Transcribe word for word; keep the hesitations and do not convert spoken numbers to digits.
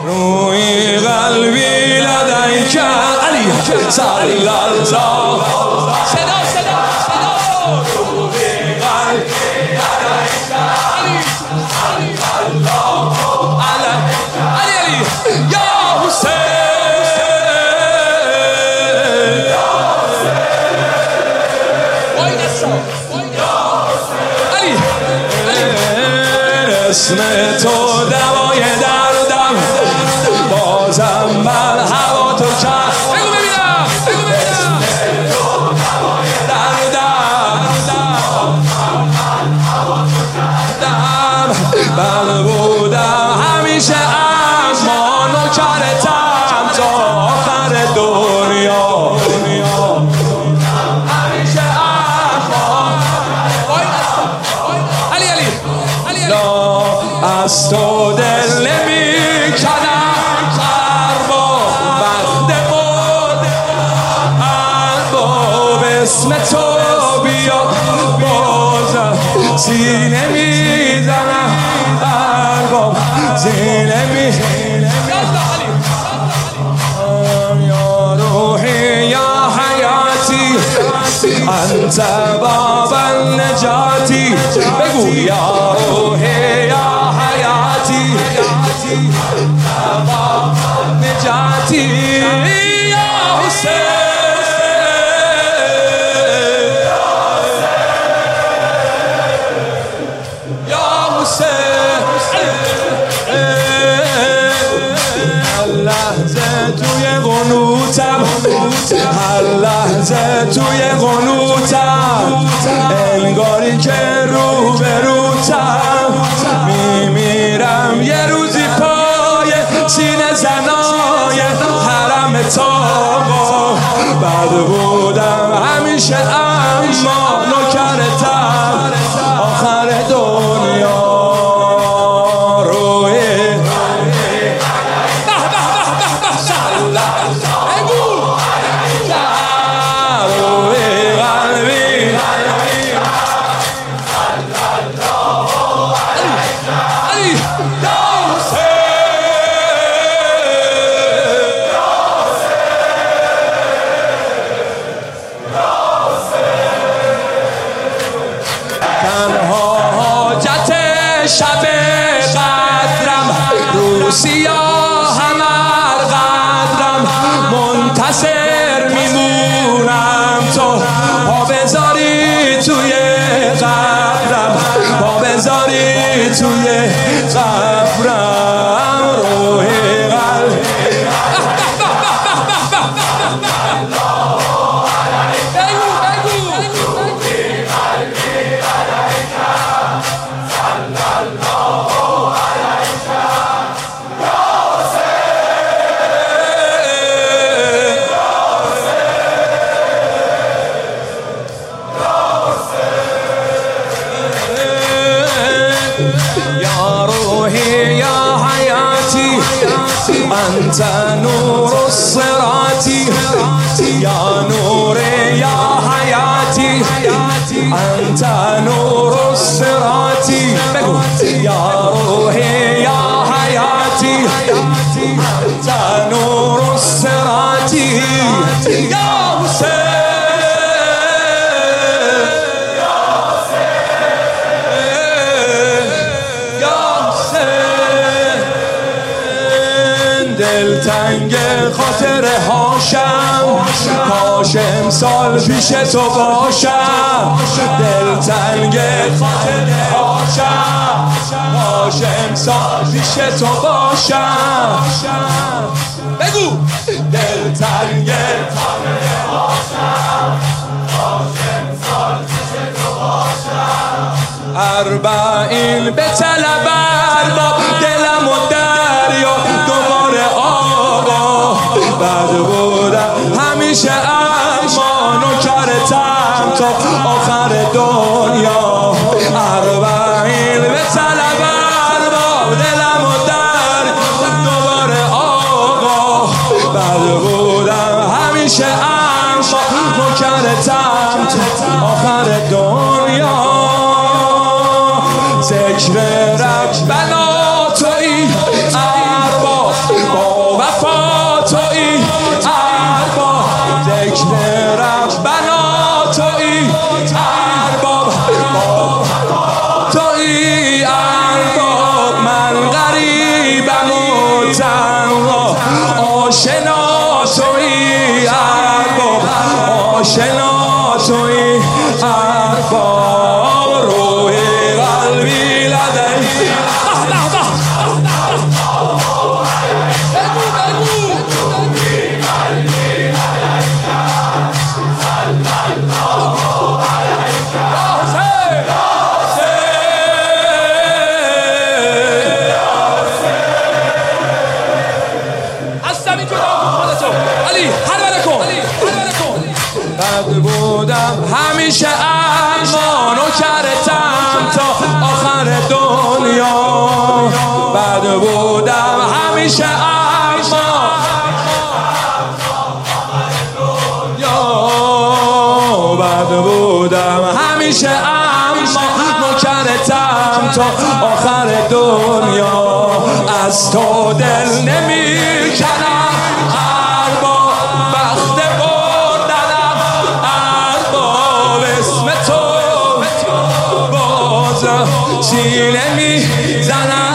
روی قلبی لدیک علی صلی الله صدا صدا صدا روی قلبی لدیک علی صلی الله علی علی یا حسین اسم تو دوای دردم بازم بر هوا تو کرد بگو ببینم بگو ببینم اسم تو دوای دردم بر بودم همیشه اما نوکرتم تا آخر دنیا همیشه اما علی علی علی از تو دل نمی کنم اربا بند بود ارباب اسم تو بیا بازم سینه می زنم ارباب سینه می یا روحی یا حیاتی انت باب النجاتی بگو یا روحی یا نجاتی یا حسین یا حسین هر لحظه توی قنوتم هر لحظه توی قنوتم انگاری که رو به روتم میمیرم یه روزی پای سینه زنای حرم تاقا بعد بودم همیشه اما نوکرتم آخر دنیا روی به به به به به سلا بگو روی قلبی علی شب قدرم رو سیاه همر قدرم منتصر میمونم تو پا بذاری توی قبرم پا بذاری توی قبرم روح قلب أنت نور الصراط يا نور يا حياتي أنت نور الصراط يا روحي يا حياتي أنت نور الصراط يا حسين دل تنگ خاطر هاشم کاش امسال پیش تو باشم دل تنگ خاطر هاشم کاش امسال پیش تو باشم بگو دل تنگ خاطر هاشم کاش امسال پیش تو باشم اربعین به طلب ارباب دلم و دریا بعد بودم همیشه اما نوکرتم تا آخر دنیا اربعین به طلب ارباب دلم و در دوباره آقا بعد بودم همیشه اما نوکرتم تا آخر دنیا ذکر ربنا تویی ارباب همینطور خودتو علی حلوله کن حلوله کن. بد بودم همیشه اما نوکرتم تا آخر دنیا. بد بودم همیشه اما بد بودم همیشه اما نوکرتم تا آخر دنیا. از تو دل نمی کنم ارباب بخت بردنم، ارباب اسم تو باز سینه می زنم.